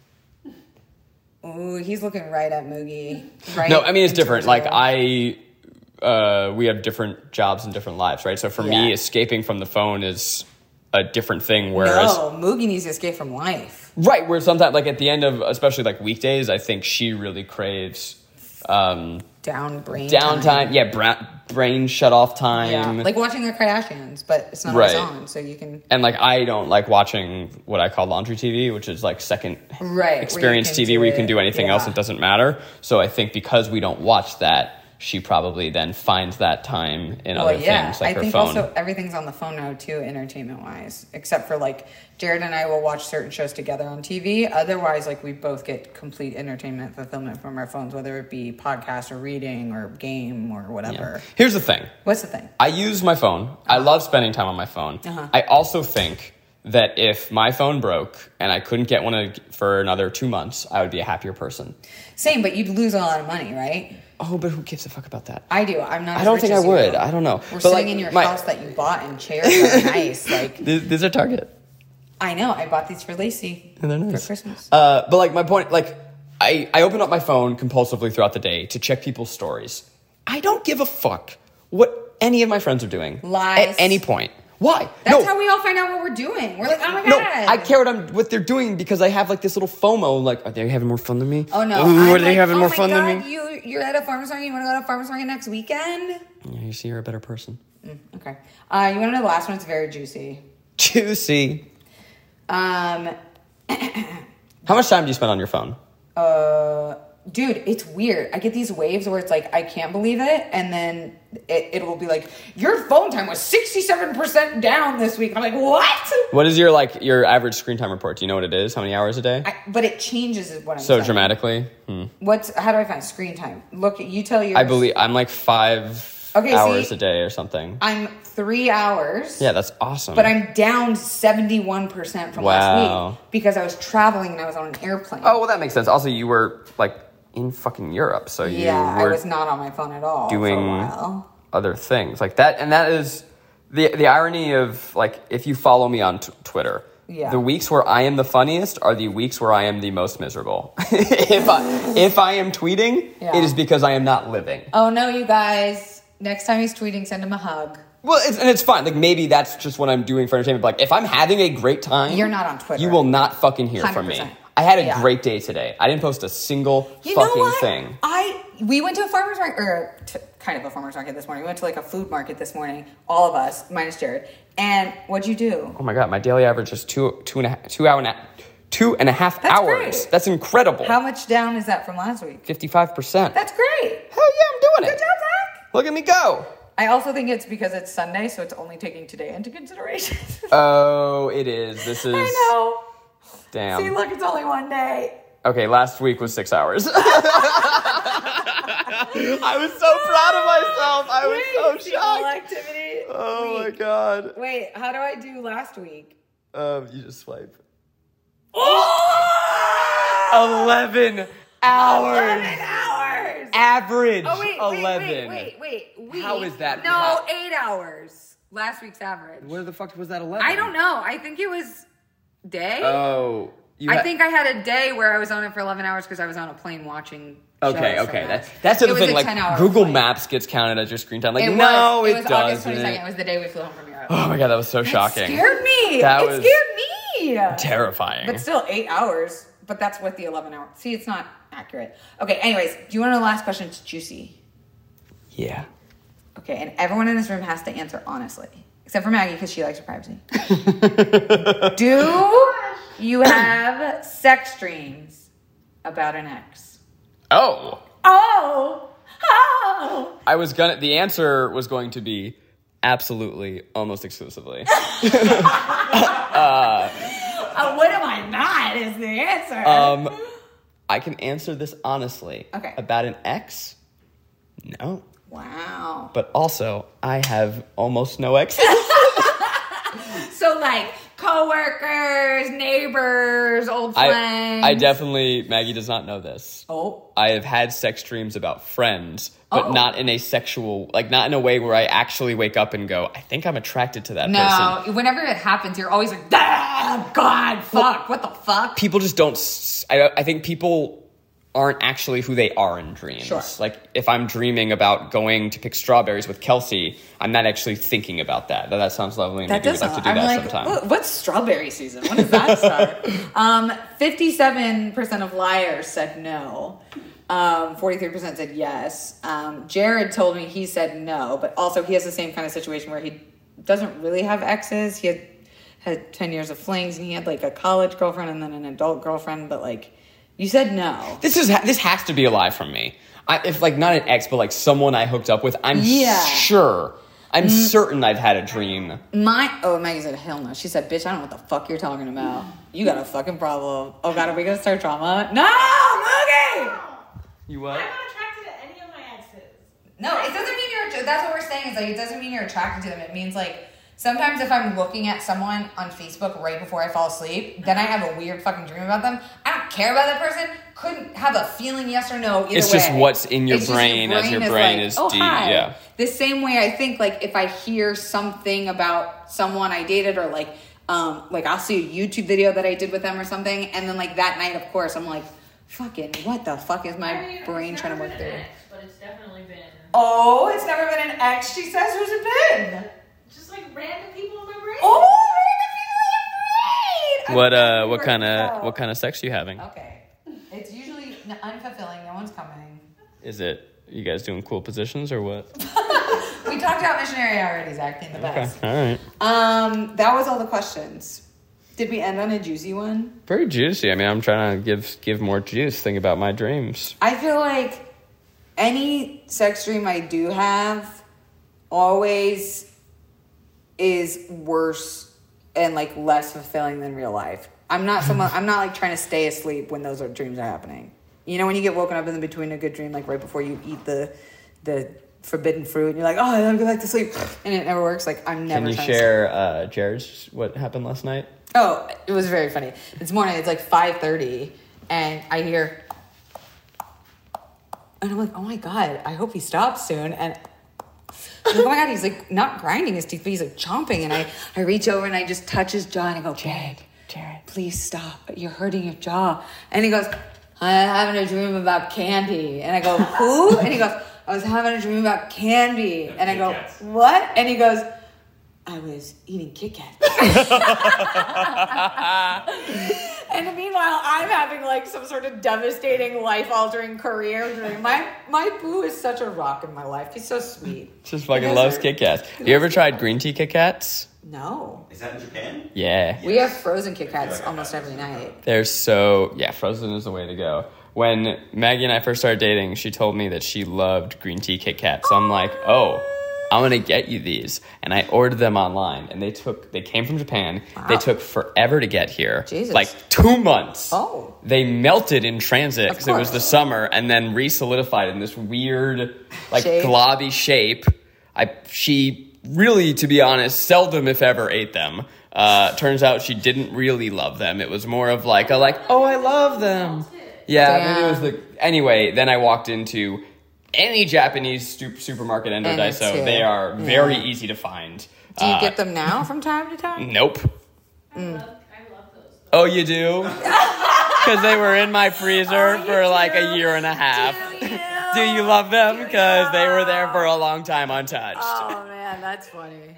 Ooh, he's looking right at Moogie. Right No, I mean, it's into different. his Like, eye. I, uh, we have different jobs and different lives, right? So for me, Yeah. escaping from the phone is a different thing. Whereas, No, Moogie needs to escape from life. right, where sometimes, like, at the end of, especially like weekdays, I think she really craves um, Down brain downtime. time. Yeah, bra- brain shut off time. Yeah, like watching the Kardashians, but it's not Right. always on, so you can. And like I don't like watching what I call laundry T V, which is like second Right, where you experience can T V do where you can it, do anything else. yeah. It doesn't matter. So I think because we don't watch that, she probably then finds that time in Well, other yeah, things like I her think phone. also everything's on the phone now too, entertainment wise. Except for like Jared and I will watch certain shows together on T V. Otherwise, like we both get complete entertainment fulfillment from our phones, whether it be podcast or reading or game or whatever. Yeah. Here's the thing. What's the thing? I use my phone. I love spending time on my phone. Uh-huh. I also think that if my phone broke and I couldn't get one for another two months, I would be a happier person. Same, but you'd lose a lot of money, right? Oh, but who gives a fuck about that? I do. I'm not. I as don't rich think I as you. would. I don't know. We're But, sitting like, in your my- house that you bought, and chairs are nice. Like These, these are Target. I know, I bought these for Lacey And they're nice. for Christmas. Uh, but like my point, like I, I open up my phone compulsively throughout the day to check people's stories. I don't give a fuck what any of my friends are doing. Lies. At any point. Why? That's no, how we all find out what we're doing. We're like, oh my god. no, I care what I'm what they're doing because I have like this little FOMO. Like, are they having more fun than me? Oh no! Ooh, I'm are they like, having oh more my fun god, than me? You you're at a farmer's market. You want to go to a farmer's market next weekend? Yeah, you see, you're a better person. Okay. Uh, you want to know the last one? It's very juicy. Juicy. Um, How much time do you spend on your phone? uh, dude, it's weird. I get these waves where it's like I can't believe it, and then it it will be like your phone time was sixty-seven percent down this week. I'm like, what? What is your like your average screen time report? Do you know what it is? How many hours a day? I, but it changes, is what I'm so saying. dramatically. Hmm. What's how do I find screen time? Look, you tell yours. I believe I'm like five Okay, hours see, a day or something. I'm three hours. Yeah, that's awesome. But I'm down seventy-one percent from Wow. last week because I was traveling and I was on an airplane. Oh, well, that makes sense. Also, you were, like, in fucking Europe, so you yeah, I were was not on my phone at all doing for a while. other things. Like that, and that is the the irony of, like, if you follow me on t- Twitter, Yeah. the weeks where I am the funniest are the weeks where I am the most miserable. if, I, if I am tweeting, Yeah. it is because I am not living. Oh no, you guys! Next time he's tweeting, send him a hug. Well, it's, and it's fine. Like, maybe that's just what I'm doing for entertainment. But, like, if I'm having a great time... You're not on Twitter. You will not fucking hear from me. one hundred percent. I had a Yeah. great day today. I didn't post a single You know fucking what? thing. I we went to a farmer's market, or t- kind of a farmer's market this morning. We went to like a food market this morning, all of us, minus Jared. And what'd you do? Oh, my God. My daily average is two, two, and, a, two, hour and a, two and a half That's hours. great. That's incredible. How much down is that from last week? fifty-five percent. That's great. Hell yeah, I'm doing Good it. job, Zach. Look at me go. I also think it's because it's Sunday, so it's only taking today into consideration. Oh, it is. This is... I know. Damn. See, look, it's only one day. Okay, last week was six hours. I was so proud of myself. I was Wait, so see all shocked. activity. Oh my week. God. Wait, how do I do last week? Um, you just swipe. Oh! Eleven hours. eleven hours. Average. Oh wait, wait, Eleven. wait, wait, wait. Week. How is that? No, How- eight hours. Last week's average. Where the fuck was that eleven? I don't know. I think it was day. Oh. You I ha- think I had a day where I was on it for eleven hours because I was on a plane watching. Okay, shows okay. from That's that. that's the It other was thing. a Like ten-hour Google flight. Maps gets counted as your screen time. Like It no, was. it, It was August doesn't. twenty-second. It was the day we flew home from Europe. Oh my God, that was so It shocking. scared me. That it was scared me. Terrifying. But still, eight hours. But that's what the eleven hours. See, it's not accurate. Okay. Anyways, do you want to know the last question? It's juicy. Yeah. Okay, and everyone in this room has to answer honestly, except for Maggie because she likes her privacy. Do you have sex dreams about an ex? Oh. Oh, oh. I was gonna. The answer was going to be absolutely, almost exclusively. Uh, what am I not? Is the answer? Um, I can answer this honestly. Okay. About an ex? No. Wow. But also, I have almost no exes. So like coworkers, neighbors, old I, friends. I definitely, Maggie does not know this. Oh. I have had sex dreams about friends, but Oh. not in a sexual, like not in a way where I actually wake up and go, I think I'm attracted to that No, person. whenever it happens, you're always like, ah, God, fuck, what the fuck? People just don't, s- I, I think people aren't actually who they are in dreams. Sure. Like if I'm dreaming about going to pick strawberries with Kelsey, I'm not actually thinking about that. That, that sounds lovely and That maybe we'd does like to sound- do I'm that like, sometime. what- what's strawberry season? When does that start? um, fifty-seven percent of liars said no. Um, forty-three percent said yes. Um, Jared told me he said no, but also he has the same kind of situation where he doesn't really have exes. He had had ten years of flings, and he had like a college girlfriend and then an adult girlfriend, but like, you said no. This is this has to be a lie from me. I, if like not an ex, but like someone I hooked up with, I'm Yeah. sure, I'm certain I've had a dream. My oh Maggie said hell no. She said, bitch, I don't know what the fuck you're talking about. You got a fucking problem. Oh God, are we gonna start drama? No, Moogie! You I'm what? not attracted to any of my exes. No, it doesn't mean you're. That's what we're saying. Is like it doesn't mean you're attracted to them. It means like sometimes if I'm looking at someone on Facebook right before I fall asleep, then I have a weird fucking dream about them. I don't care about that person. Couldn't have a feeling yes or no either It's way. just what's in your It's just brain as your brain is oh, deep, hi. yeah. The same way I think like if I hear something about someone I dated or like um like I'll see a YouTube video that I did with them or something, and then like that night, of course, I'm like, fucking what the fuck is my I mean, brain it's trying to never work been through? an ex, but it's definitely been Oh, it's never been an ex. She says, who's it been? just like random people in my brain. Oh, random people in your brain. What I'm uh? What very kind of so- what kind of sex are you having? Okay, it's usually n- unfulfilling. No one's coming. Is it you guys doing cool positions or what? We talked about missionary already, Zach, being the Okay, best. all right. Um, that was all the questions. Did we end on a juicy one? Very juicy. I mean, I'm trying to give give more juice. Think about my dreams. I feel like any sex dream I do have always is worse and like less fulfilling than real life. I'm not someone. I'm not like trying to stay asleep when those are dreams are happening. You know, when you get woken up in between a good dream, like right before you eat the the forbidden fruit, and you're like, oh, I want to go back to sleep, and it never works. Like, I'm never Can you trying to share uh, Jared's what happened last night? Oh, it was very funny. This morning, it's like five thirty, and I hear, and I'm like, oh my God, I hope he stops soon. And I'm like, oh my God, he's like not grinding his teeth, but he's like chomping. And I, I reach over and I just touch his jaw and I go, Jared, Jared, please stop. You're hurting your jaw. And he goes, I'm having a dream about candy. And I go, who? And he goes, I was having a dream about candy. And I go, what? And he goes, I was eating Kit Kats. And meanwhile, I'm having like some sort of devastating, life-altering career dream. My my boo is such a rock in my life. He's so sweet. Just fucking He loves are- Kit Kats. You ever tried green tea Kit Kats? No. Is that in Japan? Yeah. We have frozen Kit Kats almost every night. They're so, yeah, frozen is the way to go. When Maggie and I first started dating, she told me that she loved green tea Kit Kats. So I'm like, oh, I'm going to get you these. And I ordered them online. And they took, they came from Japan. Wow. They took forever to get here. Jesus. Like two months. Oh. They melted in transit Of because it was the course. summer and then re-solidified in this weird, like, Shape. globby shape. I, she really, to be honest, seldom, if ever, ate them. Uh, turns out she didn't really love them. It was more of like a like, oh, I love them. Yeah, maybe it was the. Anyway, then I walked into any Japanese stu- supermarket in And Daiso. it's They here. are very easy to find. Do you Uh, get them now from time to time? Nope. I love, I love those. Though. Oh, you do? Because they were in my freezer Oh, you for like do? a year and a half. Do you? Do you love them? Do Because they were you? there for a long time untouched. Oh, man, that's funny.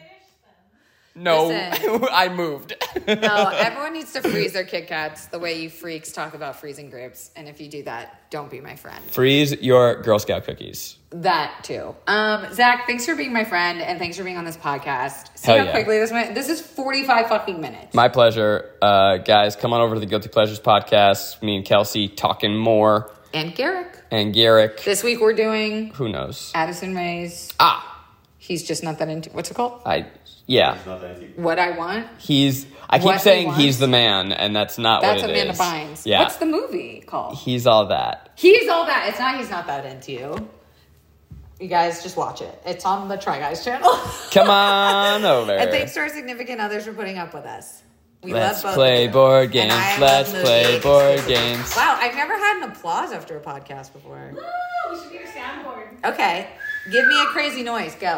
No, Listen. I moved. No, everyone needs to freeze their Kit Kats the way you freaks talk about freezing grapes. And if you do that, don't be my friend. Freeze your Girl Scout cookies. That too. Um, Zach, thanks for being my friend and thanks for being on this podcast. See Hell how yeah. quickly this went? This is forty-five fucking minutes. My pleasure. Uh, guys, come on over to the Guilty Pleasures podcast. Me and Kelsey talking more. And Garrick. And Garrick. This week we're doing Who knows? Addison Rae's Ah, He's Just Not That Into... What's it called? I, yeah. What I Want. He's, I keep What he saying wants? he's the man, and that's not That's what it Amanda is. Bynes. Yeah. What's the movie called? He's all that. He's all that. It's not He's Not That Into You. You guys just watch it. It's on the Try Guys channel. Come on over. And thanks to our significant others for putting up with us. We Let's love both play of you. board And games. I Let's love play movies. board games. Wow, I've never had an applause after a podcast before. Woo! We should get a soundboard. Okay, give me a crazy noise. Go.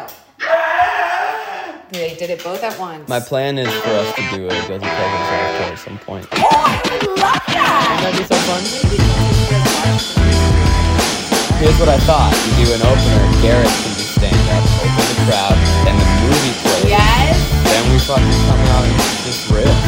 They did it both at once. My plan is for us to do a Guilty Pleasures after at some point. Oh, I love that. That'd be so fun. Here's what I thought. You do an opener, Garrett can just stand up, open the crowd, then the movie plays. Yes. Then we fucking come out and just riff.